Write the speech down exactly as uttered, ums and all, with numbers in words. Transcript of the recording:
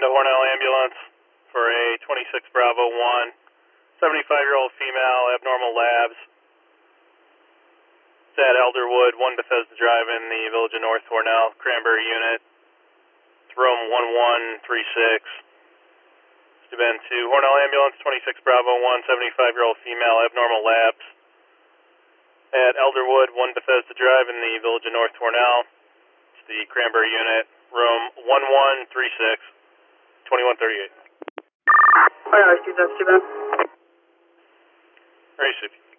to Hornell Ambulance for a twenty-six Bravo one, seventy-five-year-old female, abnormal labs. It's at Elderwood, one Bethesda Drive in the Village of North Hornell, Cranberry Unit. It's room one one three six. It's been to Hornell Ambulance, twenty-six Bravo one, seventy-five-year-old female, abnormal labs. At Elderwood, one Bethesda Drive in the Village of North Hornell. It's the Cranberry Unit, room one one three six, twenty-one thirty-eight. Hi, Steve, that's Steven. Very super.